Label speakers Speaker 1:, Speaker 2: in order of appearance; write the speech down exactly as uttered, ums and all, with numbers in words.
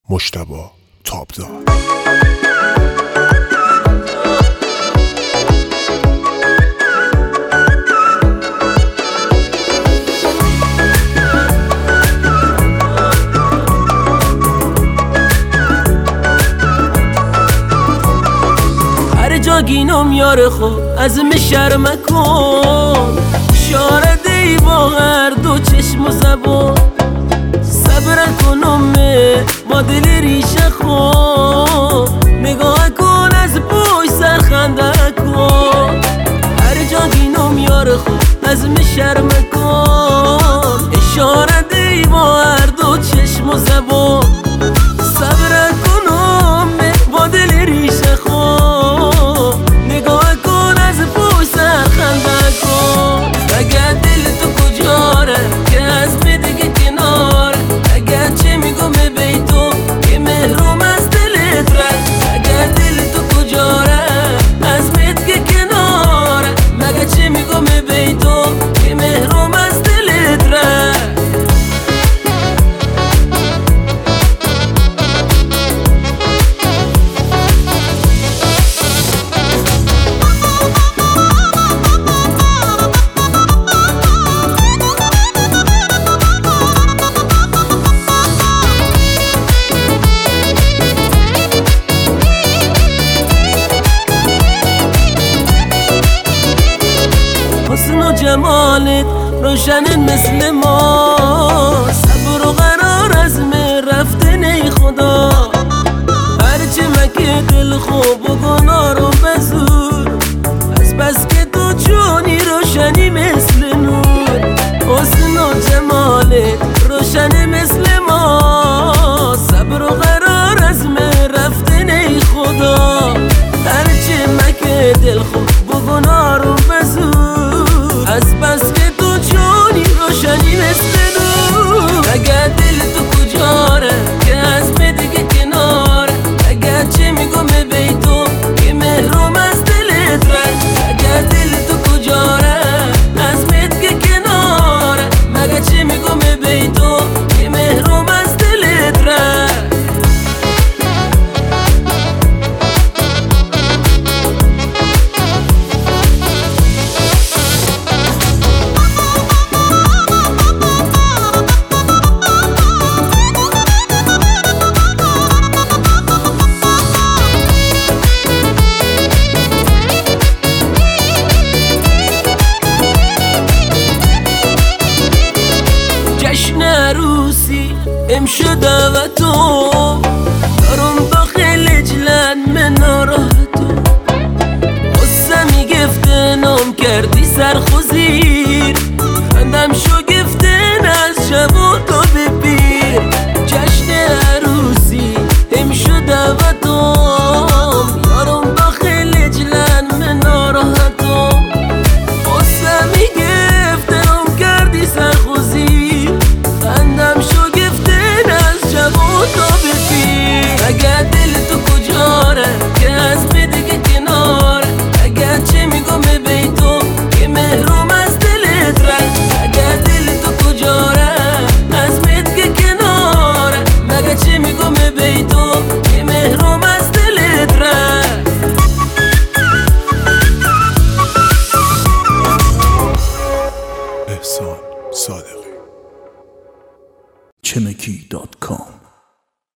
Speaker 1: مجتبی تابدار.
Speaker 2: هر جا گینم یار خود از من شرم کن، اشاره دی با هر دو چشم و زبان. صبر کنم با دل ریشه خود، نگاه کن از بوی سرخنده کن. هر جا گینم یار خود از من شرم کن، اشاره دی با هر دو چشم و زبان. صبر کنم با دل ریشه خود، نگاه کن از بوی سرخنده کن. اگر دل تو کجاره که از من دیگه کناره، اگر چه میگم بی تو که محروم از دلت رد. اگر دل تو کجاره از من دیگه کناره، مگه چه میگم بی تو که محروم از دلت رد. حسن و جمالت روشن مثل ما، صبر و قرار از من رفته نی خدا. هرچی مکه دل خوب